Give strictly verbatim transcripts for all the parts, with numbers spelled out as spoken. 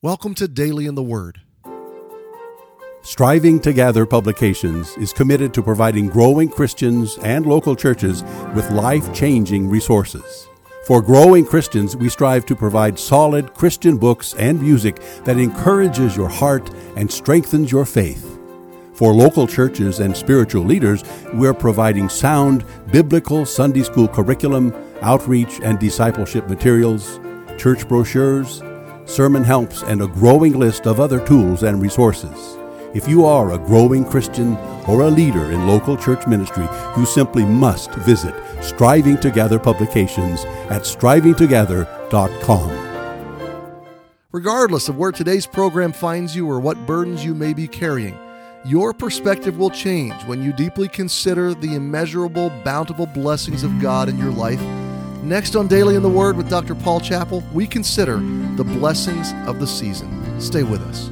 Welcome to Daily in the Word. Striving to Gather Publications is committed to providing growing Christians and local churches with life-changing resources. For growing Christians, we strive to provide solid Christian books and music that encourages your heart and strengthens your faith. For local churches and spiritual leaders, we're providing sound biblical Sunday school curriculum, outreach and discipleship materials, church brochures, sermon helps, and a growing list of other tools and resources. If you are a growing Christian or a leader in local church ministry, you simply must visit Striving to Gather Publications at striving together dot com. Regardless of where today's program finds you or what burdens you may be carrying, your perspective will change when you deeply consider the immeasurable, bountiful blessings of God in your life. Next on Daily in the Word with Doctor Paul Chappell, we consider the blessings of the season. Stay with us.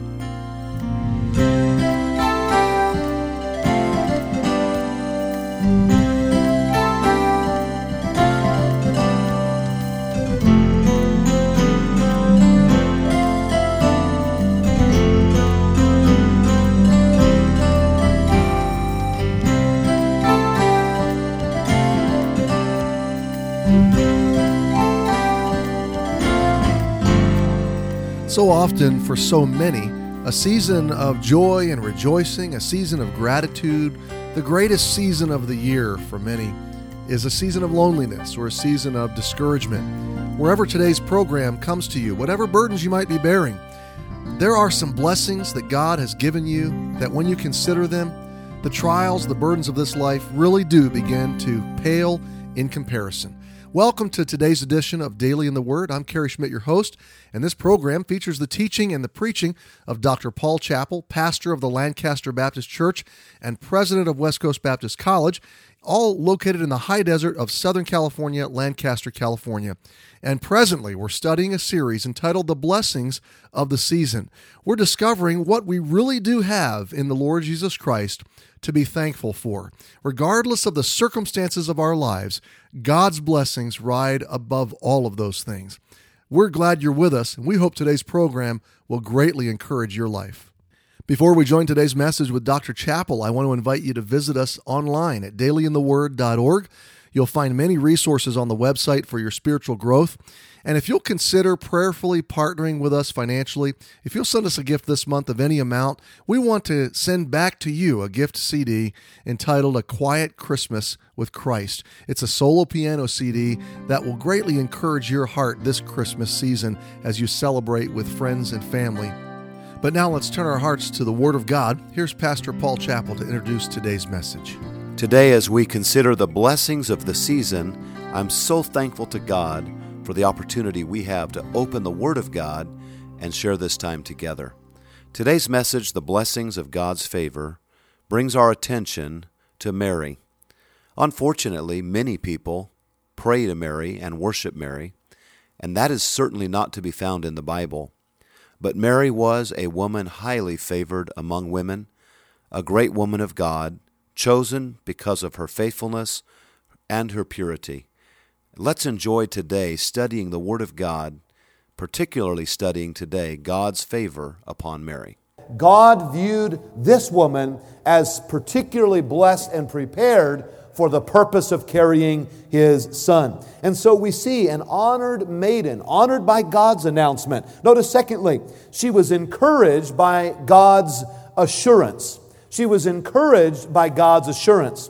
So often, for so many, a season of joy and rejoicing, a season of gratitude, the greatest season of the year for many is a season of loneliness or a season of discouragement. Wherever today's program comes to you, whatever burdens you might be bearing, there are some blessings that God has given you that when you consider them, the trials, the burdens of this life really do begin to pale in comparison. Welcome to today's edition of Daily in the Word. I'm Kerry Schmidt, your host, and this program features the teaching and the preaching of Doctor Paul Chappell, pastor of the Lancaster Baptist Church and president of West Coast Baptist College, all located in the high desert of Southern California, Lancaster, California. And presently, we're studying a series entitled The Blessings of the Season. We're discovering what we really do have in the Lord Jesus Christ to be thankful for. Regardless of the circumstances of our lives, God's blessings ride above all of those things. We're glad you're with us, and we hope today's program will greatly encourage your life. Before we join today's message with Doctor Chappell, I want to invite you to visit us online at daily in the word dot org. You'll find many resources on the website for your spiritual growth. And if you'll consider prayerfully partnering with us financially, if you'll send us a gift this month of any amount, we want to send back to you a gift C D entitled A Quiet Christmas with Christ. It's a solo piano C D that will greatly encourage your heart this Christmas season as you celebrate with friends and family. But now let's turn our hearts to the Word of God. Here's Pastor Paul Chappell to introduce today's message. Today, as we consider the blessings of the season, I'm so thankful to God for the opportunity we have to open the Word of God and share this time together. Today's message, The Blessings of God's Favor, brings our attention to Mary. Unfortunately, many people pray to Mary and worship Mary, and that is certainly not to be found in the Bible. But Mary was a woman highly favored among women, a great woman of God, chosen because of her faithfulness and her purity. Let's enjoy today studying the Word of God, particularly studying today God's favor upon Mary. God viewed this woman as particularly blessed and prepared for the purpose of carrying His Son. And so we see an honored maiden, honored by God's announcement. Notice, secondly, she was encouraged by God's assurance. She was encouraged by God's assurance.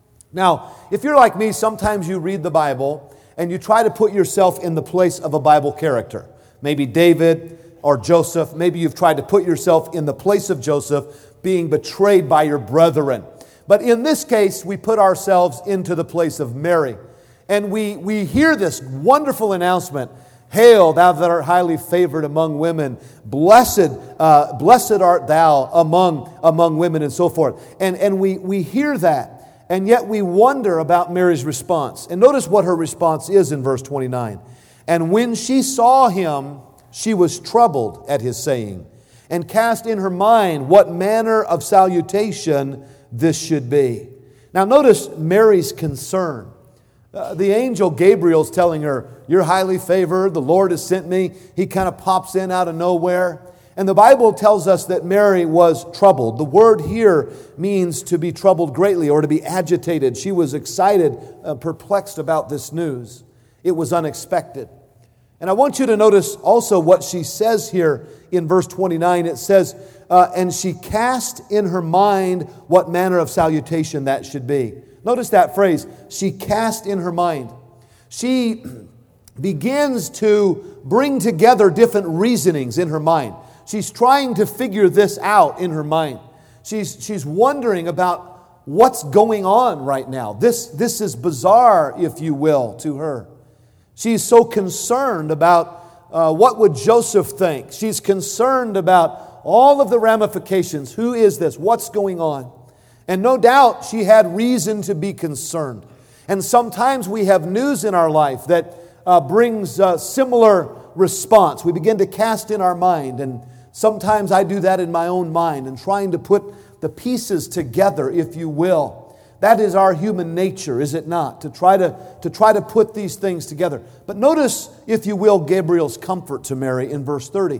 Now, if you're like me, sometimes you read the Bible and you try to put yourself in the place of a Bible character. Maybe David or Joseph. Maybe you've tried to put yourself in the place of Joseph being betrayed by your brethren. But in this case, we put ourselves into the place of Mary. And we, we hear this wonderful announcement, "Hail, thou that art highly favored among women. Blessed, uh, blessed art thou among, among women," and so forth. And, and we, we hear that, and yet we wonder about Mary's response. And notice what her response is in verse twenty-nine. "And when she saw him, she was troubled at his saying, and cast in her mind what manner of salutation this should be." Now notice Mary's concern. Uh, the angel Gabriel's telling her, "You're highly favored, the Lord has sent me." He kind of pops in out of nowhere. And the Bible tells us that Mary was troubled. The word here means to be troubled greatly or to be agitated. She was excited, uh, perplexed about this news. It was unexpected. And I want you to notice also what she says here in verse twenty-nine. It says, uh, and she cast in her mind what manner of salutation that should be. Notice that phrase, she cast in her mind. She begins to bring together different reasonings in her mind. She's trying to figure this out in her mind. She's, she's wondering about what's going on right now. This, this is bizarre, if you will, to her. She's so concerned about uh, what would Joseph think. She's concerned about all of the ramifications. Who is this? What's going on? And no doubt she had reason to be concerned. And sometimes we have news in our life that uh, brings a similar response. We begin to cast in our mind, and sometimes I do that in my own mind and trying to put the pieces together, if you will. That is our human nature, is it not? To try to, to try to put these things together. But notice, if you will, Gabriel's comfort to Mary in verse thirty.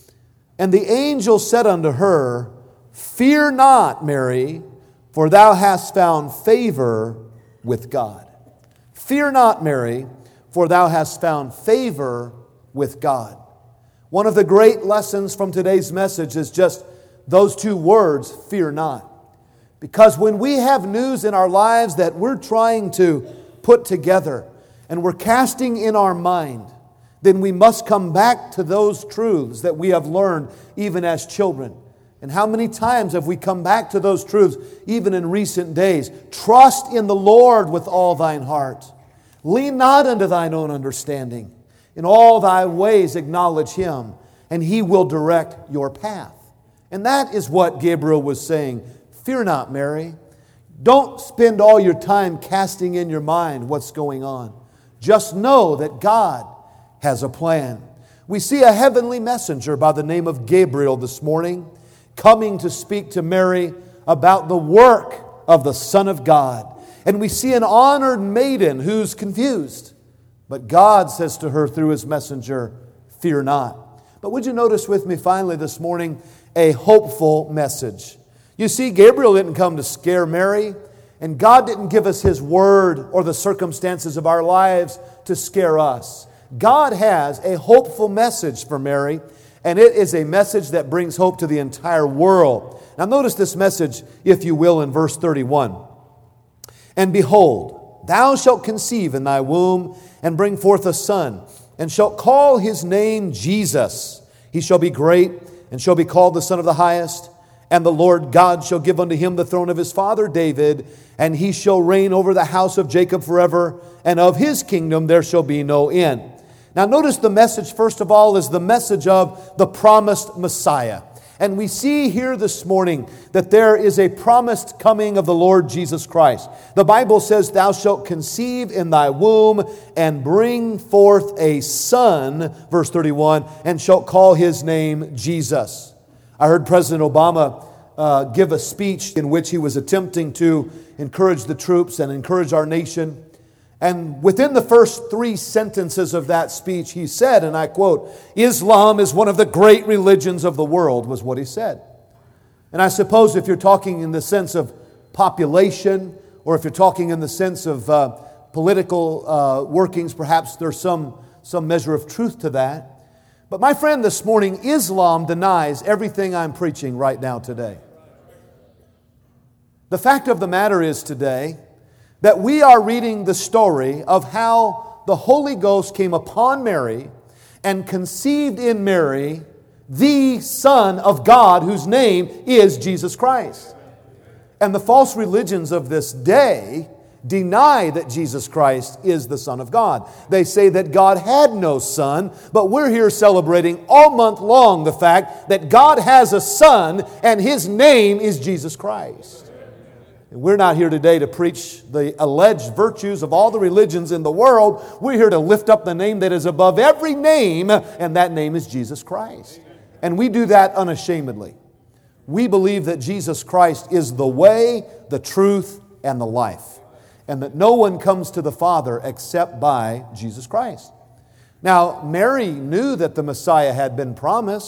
And the angel said unto her, Fear not, Mary, for thou hast found favor with God. Fear not, Mary, for thou hast found favor with God. One of the great lessons from today's message is just those two words, fear not. Because when we have news in our lives that we're trying to put together and we're casting in our mind, then we must come back to those truths that we have learned even as children. And how many times have we come back to those truths even in recent days? Trust in the Lord with all thine heart. Lean not unto thine own understanding. In all thy ways acknowledge Him, and He will direct your path. And that is what Gabriel was saying. Fear not, Mary. Don't spend all your time casting in your mind what's going on. Just know that God has a plan. We see a heavenly messenger by the name of Gabriel this morning coming to speak to Mary about the work of the Son of God. And we see an honored maiden who's confused. But God says to her through His messenger, fear not. But would you notice with me finally this morning a hopeful message? You see, Gabriel didn't come to scare Mary, and God didn't give us His word or the circumstances of our lives to scare us. God has a hopeful message for Mary, and it is a message that brings hope to the entire world. Now notice this message, if you will, in verse thirty-one. And behold, thou shalt conceive in thy womb, and bring forth a son, and shalt call his name Jesus. He shall be great, and shall be called the Son of the Highest. And the Lord God shall give unto him the throne of his father David, and he shall reign over the house of Jacob forever, and of his kingdom there shall be no end. Now notice the message, first of all, is the message of the promised Messiah. And we see here this morning that there is a promised coming of the Lord Jesus Christ. The Bible says, thou shalt conceive in thy womb and bring forth a son, verse thirty-one, and shalt call his name Jesus. I heard President Obama uh, give a speech in which he was attempting to encourage the troops and encourage our nation. And within the first three sentences of that speech, he said, and I quote, Islam is one of the great religions of the world, was what he said. And I suppose if you're talking in the sense of population, or if you're talking in the sense of uh, political uh, workings, perhaps there's some, some measure of truth to that. But my friend, this morning, Islam denies everything I'm preaching right now today. The fact of the matter is today that we are reading the story of how the Holy Ghost came upon Mary and conceived in Mary the Son of God, whose name is Jesus Christ. And the false religions of this day deny that Jesus Christ is the Son of God. They say that God had no son, but we're here celebrating all month long the fact that God has a Son and His name is Jesus Christ. And we're not here today to preach the alleged virtues of all the religions in the world. We're here to lift up the name that is above every name, and that name is Jesus Christ. And we do that unashamedly. We believe that Jesus Christ is the way, the truth, and the life, and that no one comes to the Father except by Jesus Christ. Now, Mary knew that the Messiah had been promised.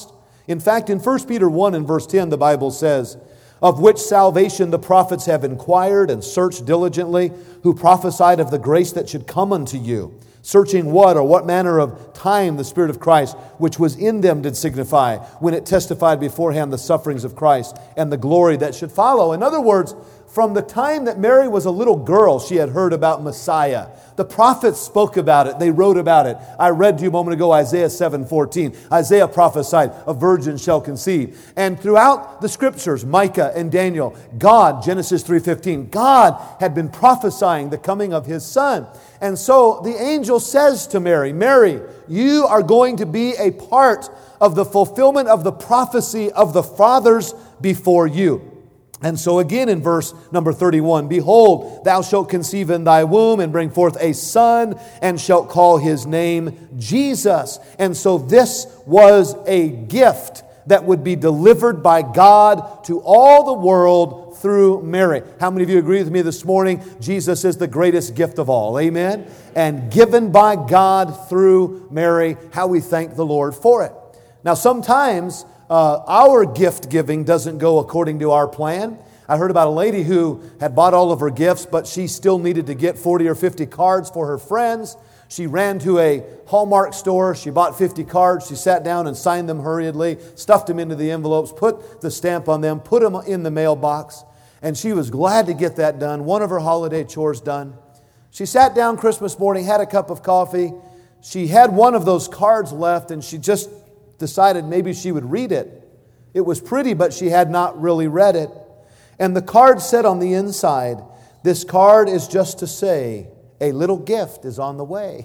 In fact, in First Peter one and verse ten, the Bible says, "Of which salvation the prophets have inquired and searched diligently, who prophesied of the grace that should come unto you, searching what or what manner of time the Spirit of Christ, which was in them, did signify, when it testified beforehand the sufferings of Christ and the glory that should follow." In other words, from the time that Mary was a little girl, she had heard about Messiah. The prophets spoke about it. They wrote about it. I read to you a moment ago Isaiah seven fourteen. Isaiah prophesied, "A virgin shall conceive." And throughout the scriptures, Micah and Daniel, God, Genesis three fifteen, God had been prophesying the coming of His Son. And so the angel says to Mary, "Mary, you are going to be a part of the fulfillment of the prophecy of the fathers before you." And so again in verse number thirty-one, "Behold, thou shalt conceive in thy womb and bring forth a son, and shalt call his name Jesus." And so this was a gift that would be delivered by God to all the world through Mary. How many of you agree with me this morning? Jesus is the greatest gift of all. Amen? And given by God through Mary. How we thank the Lord for it. Now sometimes Uh, our gift giving doesn't go according to our plan. I heard about a lady who had bought all of her gifts, but she still needed to get forty or fifty cards for her friends. She ran to a Hallmark store. She bought fifty cards. She sat down and signed them hurriedly, stuffed them into the envelopes, put the stamp on them, put them in the mailbox. And she was glad to get that done, one of her holiday chores done. She sat down Christmas morning, had a cup of coffee. She had one of those cards left, and she just decided maybe she would read it. It was pretty, but she had not really read it. And the card said on the inside, "This card is just to say, a little gift is on the way."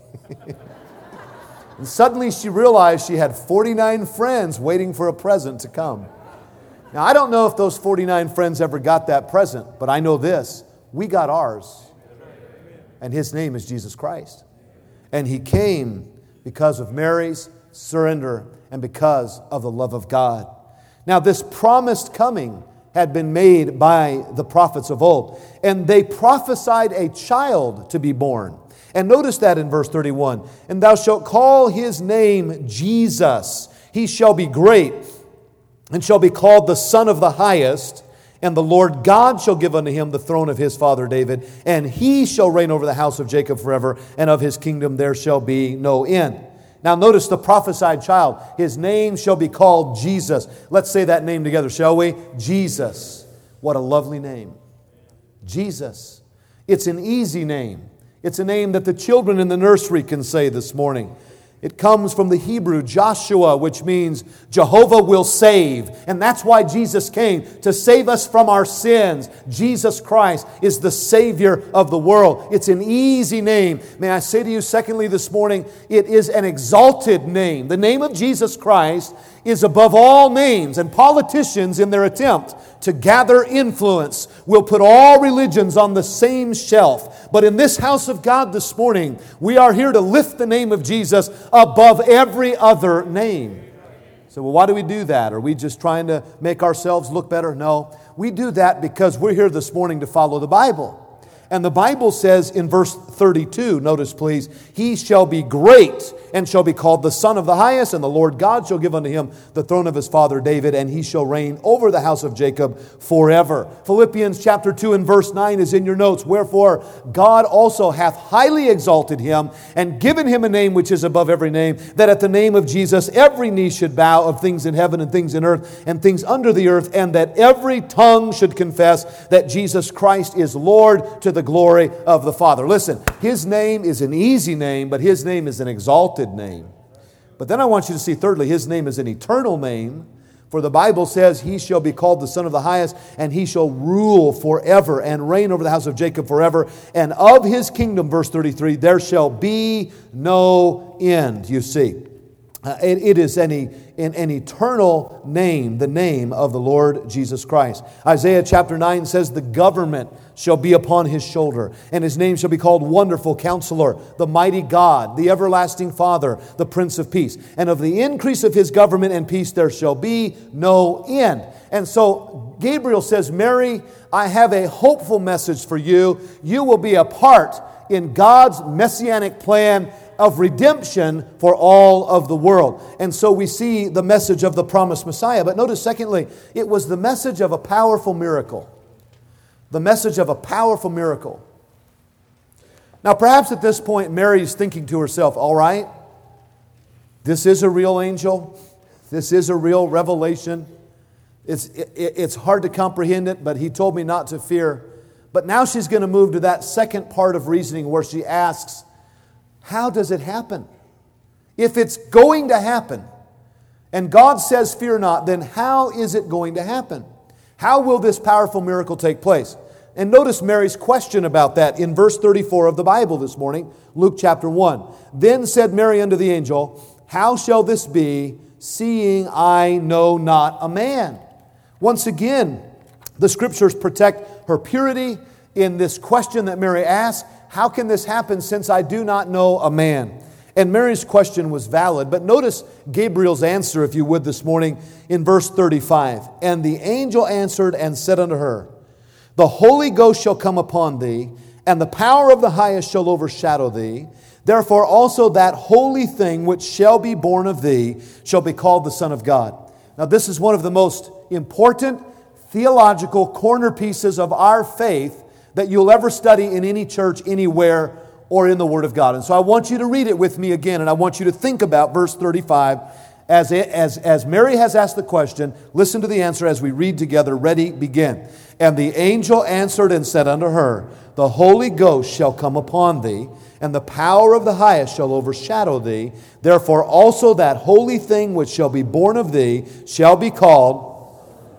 And suddenly she realized she had forty-nine friends waiting for a present to come. Now, I don't know if those forty-nine friends ever got that present, but I know this: we got ours. And His name is Jesus Christ. And He came because of Mary's surrender and because of the love of God. Now, this promised coming had been made by the prophets of old, and they prophesied a child to be born. And notice that in verse thirty-one, "And thou shalt call his name Jesus. He shall be great, and shall be called the Son of the Highest. And the Lord God shall give unto him the throne of his father David, and he shall reign over the house of Jacob forever, and of his kingdom there shall be no end." Now notice the prophesied child. His name shall be called Jesus. Let's say that name together, shall we? Jesus. What a lovely name. Jesus. It's an easy name. It's a name that the children in the nursery can say this morning. It comes from the Hebrew Joshua, which means Jehovah will save. And that's why Jesus came, to save us from our sins. Jesus Christ is the Savior of the world. It's an easy name. May I say to you, secondly, this morning, it is an exalted name. The name of Jesus Christ is above all names, and politicians, in their attempt to gather influence, will put all religions on the same shelf. But in this house of God this morning, we are here to lift the name of Jesus above every other name. So, well, why do we do that? Are we just trying to make ourselves look better? No. We do that because we're here this morning to follow the Bible. And the Bible says in verse thirty-two, notice please, "He shall be great and shall be called the Son of the Highest, and the Lord God shall give unto him the throne of his father David, and he shall reign over the house of Jacob forever." Philippians chapter two and verse nine is in your notes. "Wherefore God also hath highly exalted him, and given him a name which is above every name, that at the name of Jesus every knee should bow, of things in heaven and things in earth and things under the earth, and that every tongue should confess that Jesus Christ is Lord, to the glory of the Father." Listen, His name is an easy name, but His name is an exalted name. But then I want you to see, thirdly, His name is an eternal name. For the Bible says, "He shall be called the Son of the Highest, and He shall rule forever and reign over the house of Jacob forever. And of His kingdom," verse thirty-three, "there shall be no end." You see, uh, it, it is any in an eternal name, the name of the Lord Jesus Christ. Isaiah chapter nine says, "The government shall be upon His shoulder, and His name shall be called Wonderful Counselor, the Mighty God, the Everlasting Father, the Prince of Peace. And of the increase of His government and peace there shall be no end." And so Gabriel says, "Mary, I have a hopeful message for you. You will be a part in God's messianic plan of redemption for all of the world. And so we see the message of the promised Messiah. But notice, secondly, it was the message of a powerful miracle. The message of a powerful miracle. Now, perhaps at this point, Mary's thinking to herself, all right, this is a real angel. This is a real revelation. It's, it, it's hard to comprehend it, but he told me not to fear. But now she's going to move to that second part of reasoning where she asks, how does it happen? If it's going to happen, and God says, fear not, then how is it going to happen? How will this powerful miracle take place? And notice Mary's question about that in verse thirty-four of the Bible this morning, Luke chapter one. Then said Mary unto the angel, how shall this be, seeing I know not a man? Once again, the Scriptures protect her purity in this question that Mary asked, how can this happen since I do not know a man? And Mary's question was valid, but notice Gabriel's answer, if you would, this morning in verse thirty-five. And the angel answered and said unto her, the Holy Ghost shall come upon thee, and the power of the highest shall overshadow thee. Therefore also that holy thing which shall be born of thee shall be called the Son of God. Now this is one of the most important theological corner pieces of our faith that you'll ever study in any church, anywhere, or in the Word of God. And so I want you to read it with me again, and I want you to think about verse thirty-five. As, it, as, as Mary has asked the question, listen to the answer as we read together. Ready, begin. And the angel answered and said unto her, the Holy Ghost shall come upon thee, and the power of the highest shall overshadow thee. Therefore also that holy thing which shall be born of thee shall be called.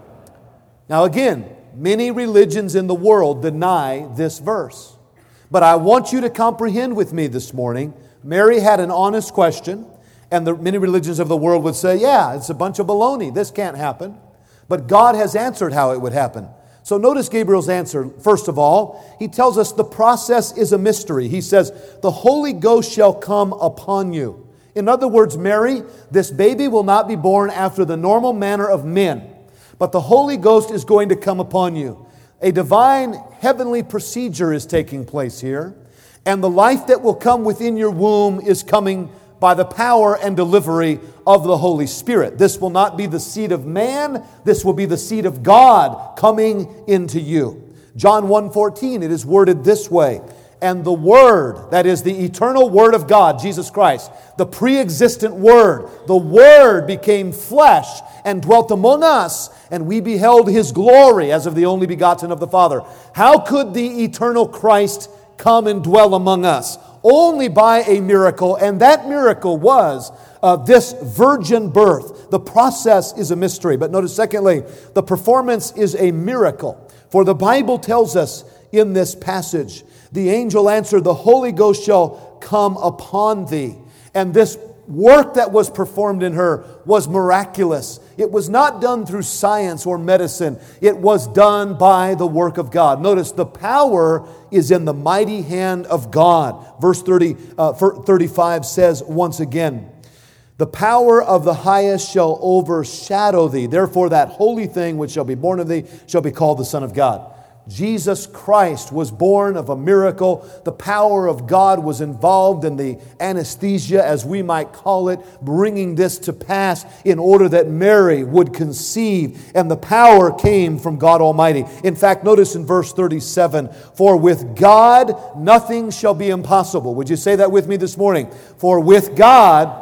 Now again, many religions in the world deny this verse. But I want you to comprehend with me this morning, Mary had an honest question, and the many religions of the world would say, yeah, it's a bunch of baloney. This can't happen. But God has answered how it would happen. So notice Gabriel's answer. First of all, he tells us the process is a mystery. He says, the Holy Ghost shall come upon you. In other words, Mary, this baby will not be born after the normal manner of men, but the Holy Ghost is going to come upon you. A divine heavenly procedure is taking place here, and the life that will come within your womb is coming by the power and delivery of the Holy Spirit. This will not be the seed of man. This will be the seed of God coming into you. John one fourteen, it is worded this way. And the Word, that is the eternal Word of God, Jesus Christ, the pre-existent Word, the Word became flesh and dwelt among us, and we beheld His glory as of the only begotten of the Father. How could the eternal Christ come and dwell among us? Only by a miracle, and that miracle was uh, this virgin birth. The process is a mystery. But notice, secondly, the performance is a miracle. For the Bible tells us in this passage, the angel answered, the Holy Ghost shall come upon thee. And this work that was performed in her was miraculous. It was not done through science or medicine. It was done by the work of God. Notice the power is in the mighty hand of God. Verse thirty, uh, thirty-five says once again, the power of the highest shall overshadow thee. Therefore that holy thing which shall be born of thee shall be called the Son of God. Jesus Christ was born of a miracle. The power of God was involved in the anesthesia, as we might call it, bringing this to pass in order that Mary would conceive. And the power came from God Almighty. In fact, notice in verse thirty-seven, for with God nothing shall be impossible. Would you say that with me this morning? For with God...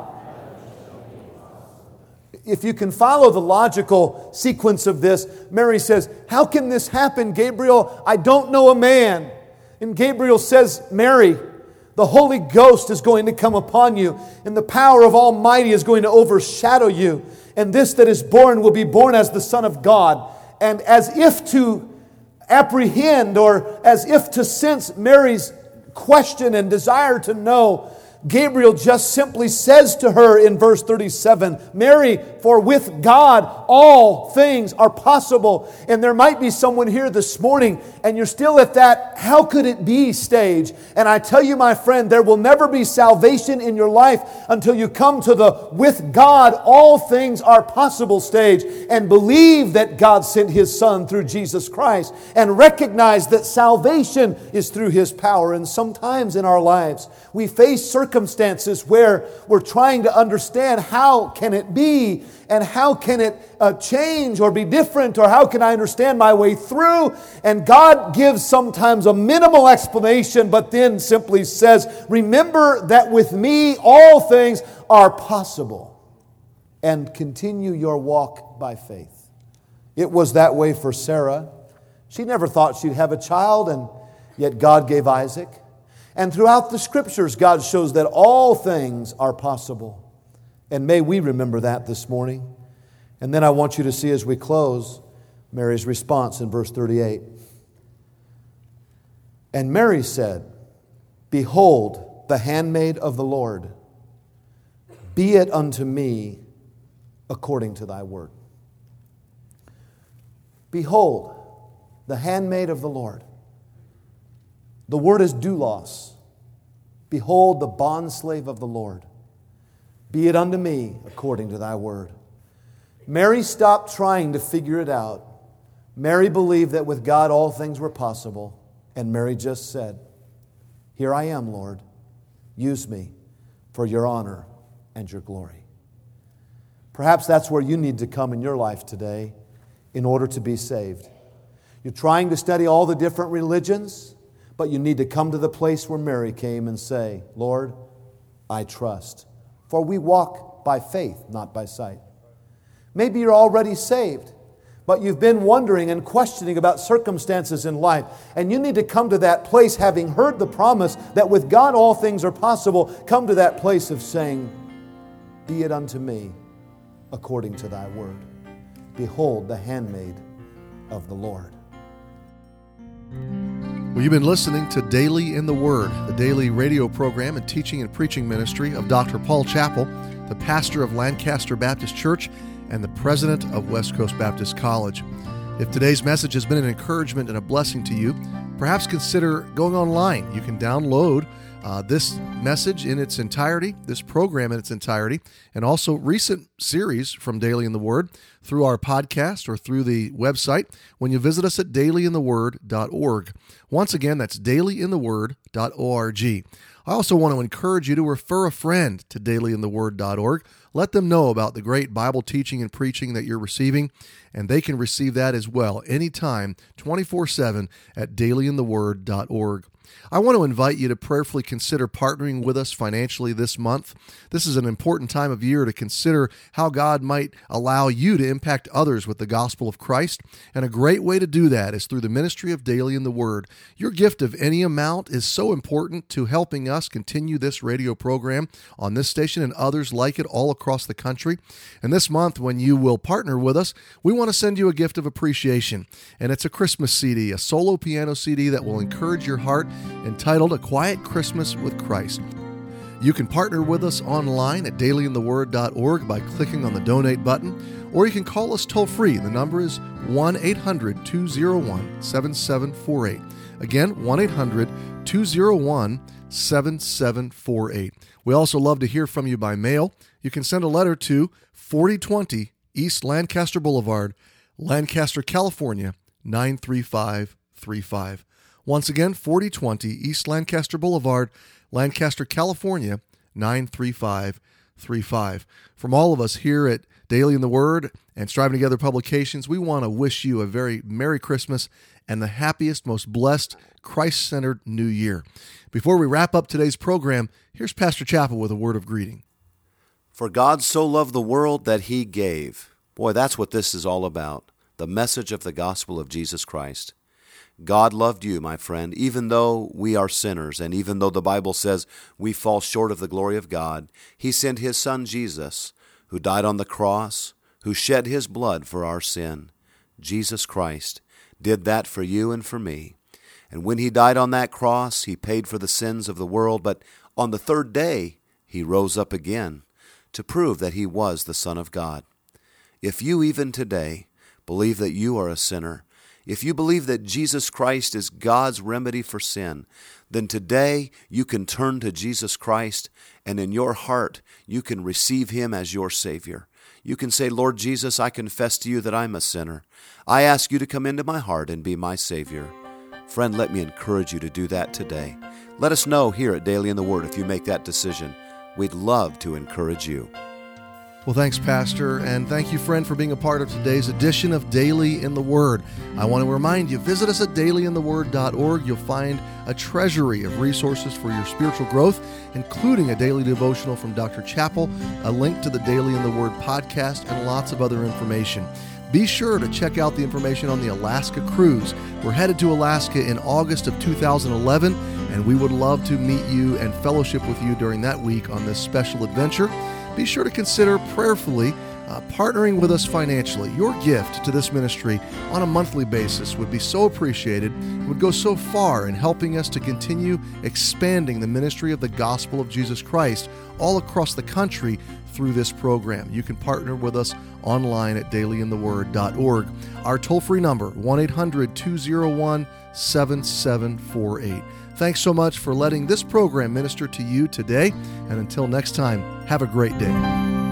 If you can follow the logical sequence of this, Mary says, how can this happen, Gabriel? I don't know a man. And Gabriel says, Mary, the Holy Ghost is going to come upon you, and the power of Almighty is going to overshadow you. And this that is born will be born as the Son of God. And as if to apprehend, or as if to sense Mary's question and desire to know, Gabriel just simply says to her in verse thirty-seven, Mary, for with God all things are possible. And there might be someone here this morning and you're still at that how could it be stage. And I tell you, my friend, there will never be salvation in your life until you come to the with God all things are possible stage and believe that God sent His Son through Jesus Christ and recognize that salvation is through His power. And sometimes in our lives we face circumstances circumstances where we're trying to understand how can it be and how can it uh, change or be different, or how can I understand my way through. And God gives sometimes a minimal explanation, but then simply says, remember that with me all things are possible, and continue your walk by faith. It was that way for Sarah. She never thought she'd have a child, and yet God gave Isaac. And throughout the Scriptures, God shows that all things are possible. And may we remember that this morning. And then I want you to see as we close Mary's response in verse thirty-eight. And Mary said, Behold, the handmaid of the Lord. Be it unto me according to thy word. Behold, the handmaid of the Lord. The word is doulos. Behold, the bondslave of the Lord. Be it unto me according to thy word. Mary stopped trying to figure it out. Mary believed that with God all things were possible. And Mary just said, Here I am, Lord. Use me for your honor and your glory. Perhaps that's where you need to come in your life today in order to be saved. You're trying to study all the different religions, but you need to come to the place where Mary came and say, Lord, I trust. For we walk by faith, not by sight. Maybe you're already saved, but you've been wondering and questioning about circumstances in life. And you need to come to that place, having heard the promise that with God all things are possible. Come to that place of saying, Be it unto me according to thy word. Behold, the handmaid of the Lord. Well, you've been listening to Daily in the Word, the daily radio program and teaching and preaching ministry of Doctor Paul Chappell, the pastor of Lancaster Baptist Church and the president of West Coast Baptist College. If today's message has been an encouragement and a blessing to you, perhaps consider going online. You can download uh, this message in its entirety, this program in its entirety, and also recent series from Daily in the Word through our podcast or through the website when you visit us at daily in the word dot org. Once again, that's daily in the word dot org. I also want to encourage you to refer a friend to daily in the word dot org. Let them know about the great Bible teaching and preaching that you're receiving, and they can receive that as well anytime, twenty-four seven at daily in the word dot org. I want to invite you to prayerfully consider partnering with us financially this month. This is an important time of year to consider how God might allow you to impact others with the gospel of Christ, and a great way to do that is through the ministry of Daily in the Word. Your gift of any amount is so important to helping us continue this radio program on this station and others like it all across the country. And this month, when you will partner with us, we want to send you a gift of appreciation, and it's a Christmas C D, a solo piano C D that will encourage your heart, entitled A Quiet Christmas with Christ. You can partner with us online at daily in the word dot org by clicking on the donate button, or you can call us toll-free. The number is one eight hundred two oh one seven seven four eight. Again, one eight hundred two oh one seven seven four eight. We also love to hear from you by mail. You can send a letter to forty twenty East Lancaster Boulevard, Lancaster, California, nine three five three five. Once again, forty twenty East Lancaster Boulevard, Lancaster, California, nine three five three five. From all of us here at Daily in the Word and Striving Together Publications, we want to wish you a very Merry Christmas and the happiest, most blessed, Christ-centered New Year. Before we wrap up today's program, here's Pastor Chappell with a word of greeting. For God so loved the world that He gave. Boy, that's what this is all about, the message of the gospel of Jesus Christ. God loved you, my friend, even though we are sinners, and even though the Bible says we fall short of the glory of God. He sent His Son Jesus, who died on the cross, who shed His blood for our sin. Jesus Christ did that for you and for me. And when He died on that cross, He paid for the sins of the world, but on the third day, He rose up again to prove that He was the Son of God. If you even today believe that you are a sinner, if you believe that Jesus Christ is God's remedy for sin, then today you can turn to Jesus Christ, and in your heart you can receive Him as your Savior. You can say, Lord Jesus, I confess to you that I'm a sinner. I ask you to come into my heart and be my Savior. Friend, let me encourage you to do that today. Let us know here at Daily in the Word if you make that decision. We'd love to encourage you. Well, thanks, Pastor, and thank you, friend, for being a part of today's edition of Daily in the Word. I want to remind you, visit us at daily in the word dot org. You'll find a treasury of resources for your spiritual growth, including a daily devotional from Doctor Chappell, a link to the Daily in the Word podcast, and lots of other information. Be sure to check out the information on the Alaska cruise. We're headed to Alaska in August of two thousand eleven, and we would love to meet you and fellowship with you during that week on this special adventure. Be sure to consider prayerfully uh, partnering with us financially. Your gift to this ministry on a monthly basis would be so appreciated and would go so far in helping us to continue expanding the ministry of the gospel of Jesus Christ all across the country through this program. You can partner with us online at daily in the word dot org. Our toll-free number, one eight hundred two oh one seven seven four eight. Thanks so much for letting this program minister to you today. And until next time, have a great day.